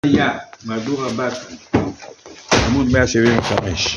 היה, מהדור הבת, עמוד 175.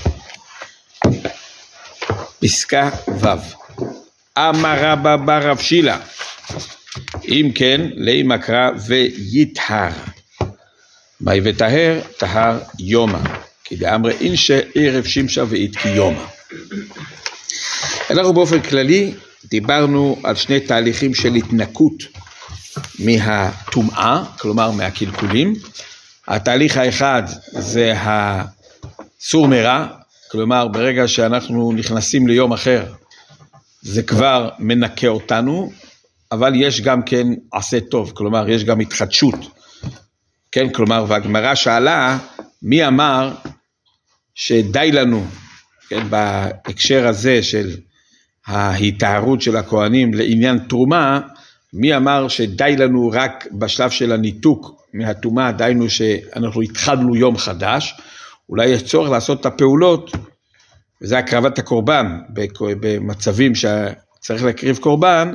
פסקה ו' אמר רבא בר רב שילה, אם כן, לאי מקרא ויטהר. מהי וטהר? טהר יומא. כי דאמרי אינשא ערב שמשה ואיתקי יומא. אנחנו באופן כללי דיברנו על שני תהליכים של התנקות מהטומאה, כלומר מהקלקולים. התהליך האחד זה הסור מרע, כלומר ברגע שאנחנו נכנסים ליום אחר זה כבר מנקה אותנו, אבל יש גם כן עשה טוב, כלומר יש גם התחדשות, כן, כלומר, והגמרא שאלה מי אמר שדי לנו, כן, בהקשר הזה של ההיטהרות של הכהנים לעניין תרומה, מי אמר שדי לנו רק בשלב של הניתוק מהטומאה, דיינו שאנחנו התחלנו יום חדש, אולי יש צורך לעשות את הפעולות, וזה הקרבת הקורבן, במצבים שצריך להקריב קורבן,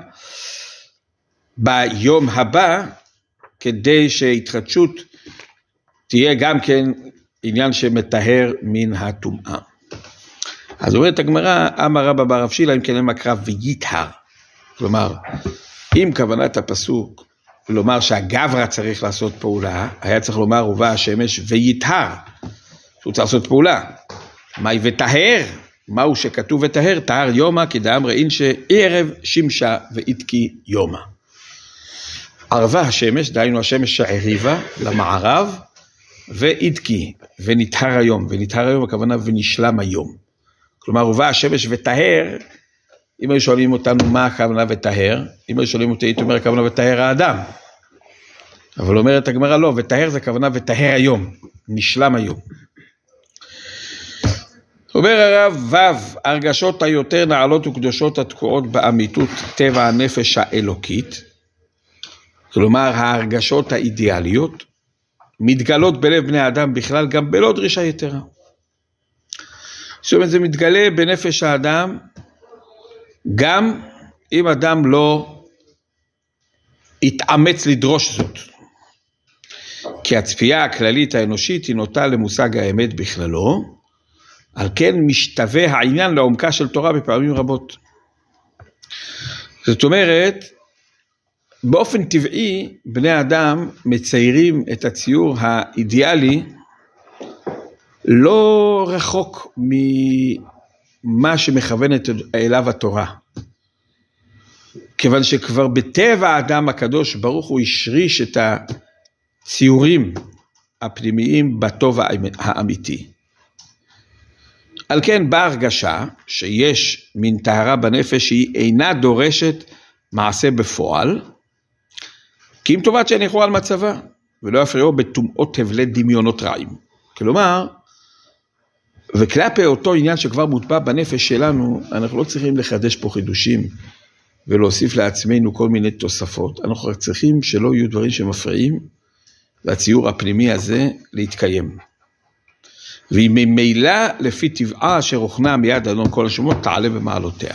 ביום הבא, כדי שהתחדשות תהיה גם כן עניין שמטהר מן הטומאה. אז אומרת הגמרא, אמר רבא בר רב שילה, אם כן למקרא ויטהר, כלומר, אם כוונת הפסוק לומר שהגברא צריך לעשות פעולה, היה צריך לומר ובא השמש ויטהר, שהוא צריך לעשות פעולה. מהי וטהר? מהו שכתוב וטהר? טהר יומא, כי דאמרי אינשא ערב שמשה ואיתקי יומא. ערבה השמש, דהיינו השמש שעריבה למערב, ואיתקי, ונטהר היום, ונטהר היום הכוונה ונשלם היום. כלומר, ובא השמש וטהר, אם היו שואלים אותנו מה הכוונה וטהר, אם היו שואלים אותי, הייתי אומר הכוונה וטהר האדם. אבל אומרת הגמרא לא, וטהר זה הכוונה וטהר היום, נשלם היום. אומר הרב ו' הרגשות היותר נעלות וקדושות התקועות באמיתות טבע הנפש האלוקית, כלומר ההרגשות האידיאליות, מתגלות בלב בני האדם בכלל גם בלא דרישה יתרה. זאת אומרת, זה מתגלה בנפש האדם, גם אם אדם לא יתאמץ לדרוש זאת. כי הצפייה הכללית האנושית היא נוטה למושג האמת בכללו, על כן משתווה העניין לעומקה של תורה בפעמים רבות. זאת אומרת, באופן טבעי בני אדם מציירים את הציור האידיאלי לא רחוק ממה שמכוונת אליו התורה. כיוון שכבר בטבע האדם הקדוש ברוך הוא השריש את הציורים הפנימיים בטוב האמיתי. על כן באה הרגשה שיש מין טהרה בנפש שהיא אינה דורשת מעשה בפועל, כי אם טובת שהניחו על מצבה, ולא יפריעו בטומאות הבלי דמיונות רעים. כלומר, וכלפי אותו עניין שכבר מוטבע בנפש שלנו, אנחנו לא צריכים לחדש פה חידושים, ולהוסיף לעצמנו כל מיני תוספות. אנחנו רק צריכים שלא יהיו דברים שמפריעים, לציור הפנימי הזה להתקיים. והיא ממילא לפי טבעה אשר הוכנה מיד אדון כל השמות, תעלה במעלותיה.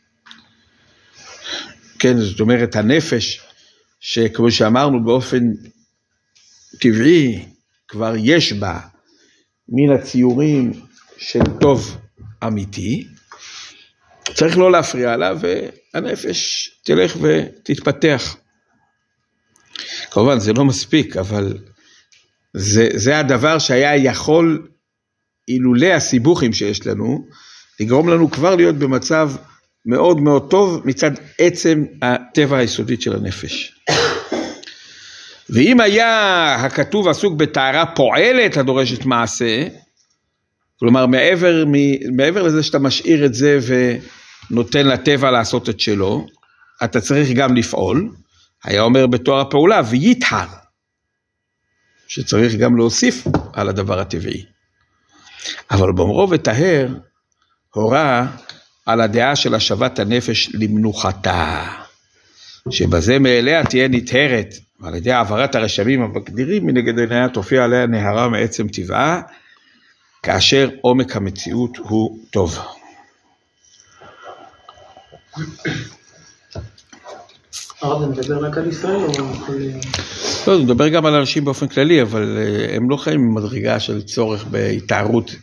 כן, זאת אומרת, הנפש, שכמו שאמרנו באופן טבעי, כבר יש בה מן הציורים של טוב אמיתי, צריך לא להפריע לה, והנפש תלך ותתפתח. כמובן, זה לא מספיק, אבל זה הדבר שהיה יכול, אילולי הסיבוכים שיש לנו, לגרום לנו כבר להיות במצב מאוד מאוד טוב, מצד עצם הטבע היסודית של הנפש. ואם היה הכתוב עסוק בטהרה פועלת הדורשת מעשה, כלומר מעבר לזה שאתה משאיר את זה ונותן לטבע לעשות את שלו, אתה צריך גם לפעול, היה אומר בתואר הפעולה ויטהר, שצריך גם להוסיף על הדבר הטבעי. אבל באומרו וטהר, הורה על הדעה של השבת הנפש למנוחתה, שבזה מאליה תהיה נטהרת, ועל ידי העברת הרשמים המקדירים מנגד עיניה תופיע עליה נהרה מעצם טבעה, כאשר עומק המציאות הוא טוב. הרב מדבר רק על ישראל או לא, הוא מדבר גם על אנשים באופן כללי, אבל הם לא חיים במדרגה של צורך בהתארות.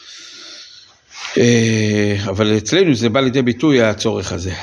אבל אצלנו זה בא לידי ביטוי הצורך הזה.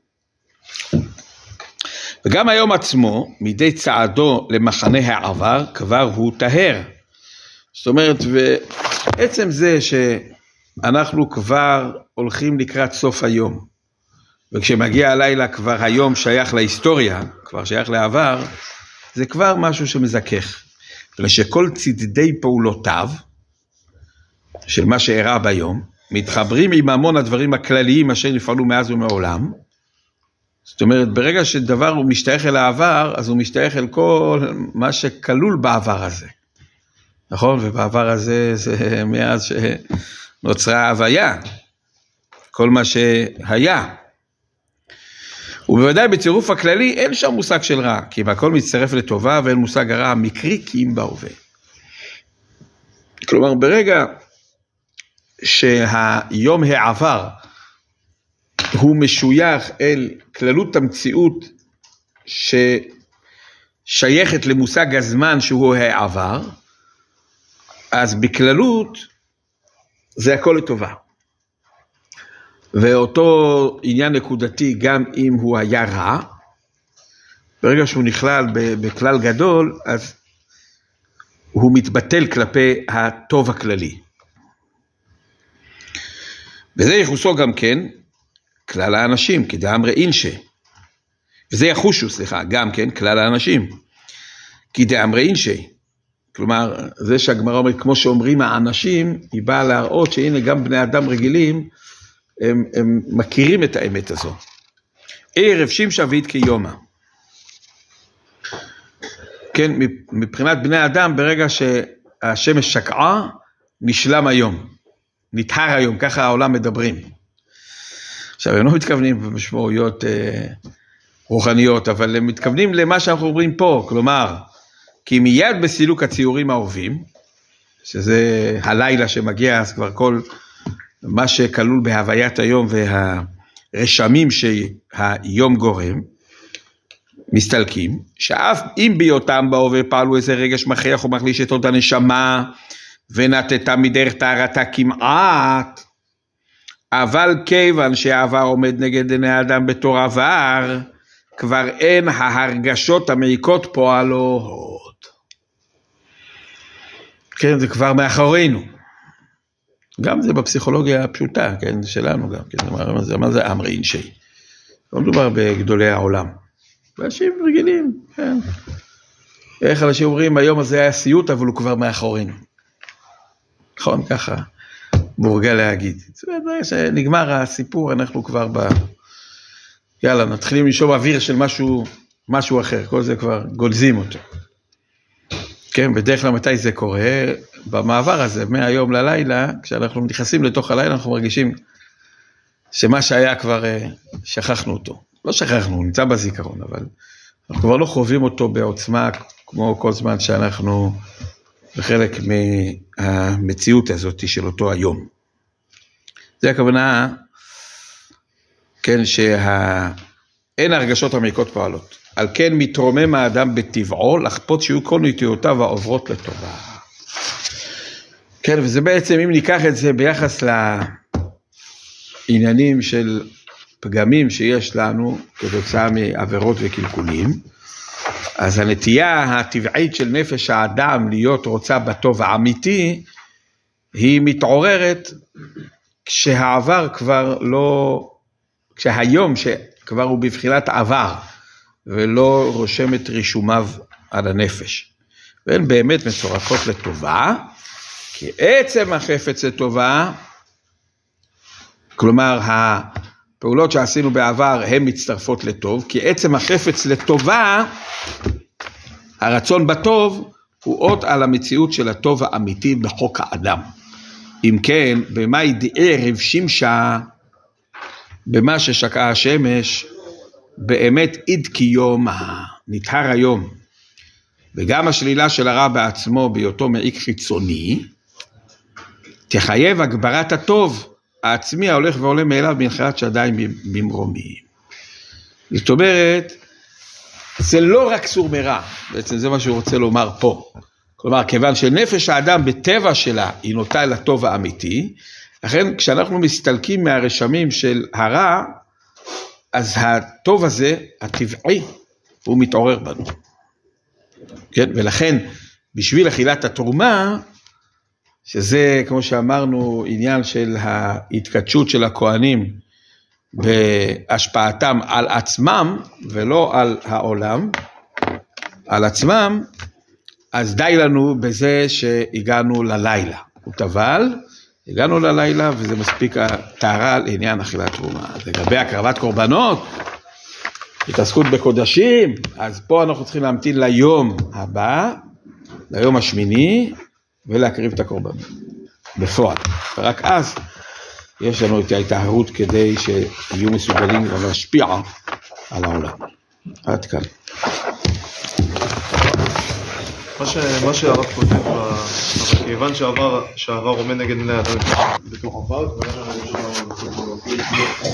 וגם היום עצמו, מדי צעדו למחנה העבר, כבר הוא טהר. זאת אומרת, ועצם זה שאנחנו כבר הולכים לקראת סוף היום, וכשמגיע הלילה כבר היום שייך להיסטוריה, כבר שייך לעבר, זה כבר משהו שמזכך. ושכל צדדי פעולותיו, של מה שאירע ביום, מתחברים עם המון הדברים הכלליים אשר נפעלו מאז ומעולם. זאת אומרת, ברגע שדבר הוא משתייך אל העבר, אז הוא משתייך אל כל מה שכלול בעבר הזה. נכון? ובעבר הזה זה מאז שנוצרה ההוויה. כל מה שהיה. ובוודאי בצירוף הכללי אין שם מושג של רע, כי הכל מצטרף לטובה ואין מושג הרע המקרי כי אם בהווה. כלומר, ברגע שהיום העבר הוא משוייך אל כללות המציאות ששייכת למושג הזמן שהוא העבר, אז בכללות זה הכל לטובה. ואותו עניין נקודתי גם אם הוא היה רע, ברגע שהוא נכלל בכלל גדול, אז הוא מתבטל כלפי הטוב הכללי. וזה יחוסו גם כן כלל האנשים, כדאמרי אינשה. וזה יחושו, גם כן כלל האנשים, כדאמרי אינשה. כלומר, זה שהגמרא אומרת, כמו שאומרים האנשים, היא באה להראות שהנה גם בני אדם רגילים, הם מכירים את האמת הזו. ערב שמשה וית כיומה. כן, מבחינת בני אדם, ברגע שהשמש שקעה, נשלם היום. נטהר היום, ככה העולם מדברים. עכשיו, הם לא מתכוונים במשמעויות רוחניות, אבל הם מתכוונים למה שאנחנו אומרים פה, כלומר, כי מיד בסילוק הציורים האהובים, שזה הלילה שמגיע, אז כבר כל מה שכלול בהוויית היום והרשמים שהיום גורם, מסתלקים, שאף אם בהיותם בהווה פעלו איזה רגש מכריח ומחליש את עוד הנשמה, ונתתה מדרך טהרתה כמעט, אבל כיוון שהעבר עומד נגד עיני האדם בתור עבר, כבר אין ההרגשות המעיקות פועלות. כן, זה כבר מאחורינו. גם זה בפסיכולוגיה הפשוטה, כן, שלנו גם, כן, מה זה אמרי אינשי? לא מדובר בגדולי העולם. ואנשים רגילים, כן. איך אנשים אומרים, היום הזה היה סיוט, אבל הוא כבר מאחורינו. נכון, ככה מורגל להגיד. זאת אומרת, שנגמר הסיפור, אנחנו כבר יאללה, נתחילים לשאוב אוויר של משהו אחר, כל זה כבר גולזים אותו. כן, בדרך כלל מתי זה קורה? במעבר הזה, מהיום ללילה, כשאנחנו נכנסים לתוך הלילה, אנחנו מרגישים שמה שהיה כבר שכחנו אותו. לא שכחנו, הוא נמצא בזיכרון, אבל אנחנו כבר לא חווים אותו בעוצמה, כמו כל זמן שאנחנו בחלק מהמציאות הזאת של אותו היום. זה הכוונה, כן, שאין הרגשות המעיקות פועלות. על כן מתרומם האדם בטבעו, לחפות שיהיו כל נטיותיו העוברות לטובה. כן, וזה בעצם, אם ניקח את זה ביחס לעניינים של פגמים שיש לנו, כתוצאה מעבירות וקלקולים, אז הנטייה הטבעית של נפש האדם להיות רוצה בטוב האמיתי, היא מתעוררת כשהעבר כבר לא, כשהיום שכבר הוא בבחינת עבר, ולא רושם את רישומיו על הנפש. והן באמת מצורפות לטובה, כי עצם החפץ לטובה, כלומר הפעולות שעשינו בעבר הן מצטרפות לטוב, כי עצם החפץ לטובה, הרצון בטוב, הוא אות על המציאות של הטוב האמיתי בחוק האדם. אם כן, במה ערב שמשה, במה ששקעה השמש, באמת עד כיום, נטהר היום, וגם השלילה של הרע בעצמו בהיותו מעיק חיצוני, תחייב הגברת הטוב העצמי ההולך ועולה מאליו בנחלת שדיים במרומים. זאת אומרת, זה לא רק סור מרע, בעצם זה מה שהוא רוצה לומר פה. כלומר, כיוון שנפש האדם בטבע שלה היא נוטה לטוב האמיתי, לכן כשאנחנו מסתלקים מהרשמים של הרע, אז הטוב הזה, הטבעי, הוא מתעורר בנו. כן? ולכן, בשביל אכילת התרומה, שזה, כמו שאמרנו, עניין של ההתקדשות של הכהנים, בהשפעתם על עצמם, ולא על העולם, על עצמם, אז די לנו בזה שהגענו ללילה. הוא טבל, הגענו ללילה, וזה מספיק הטהרה לעניין אכילת תרומה. לגבי הקרבת קורבנות, התעסקות בקודשים, אז פה אנחנו צריכים להמתין ליום הבא, ליום השמיני, ולהקריב את הקורבנות. בפועל. ורק אז יש לנו את ההתאהרות כדי שיהיו מסוגלים להשפיע על העולם. עד כאן. מה שהרב כותב, כיוון שהעבר עומד נגד בני האדם בתוך הבית,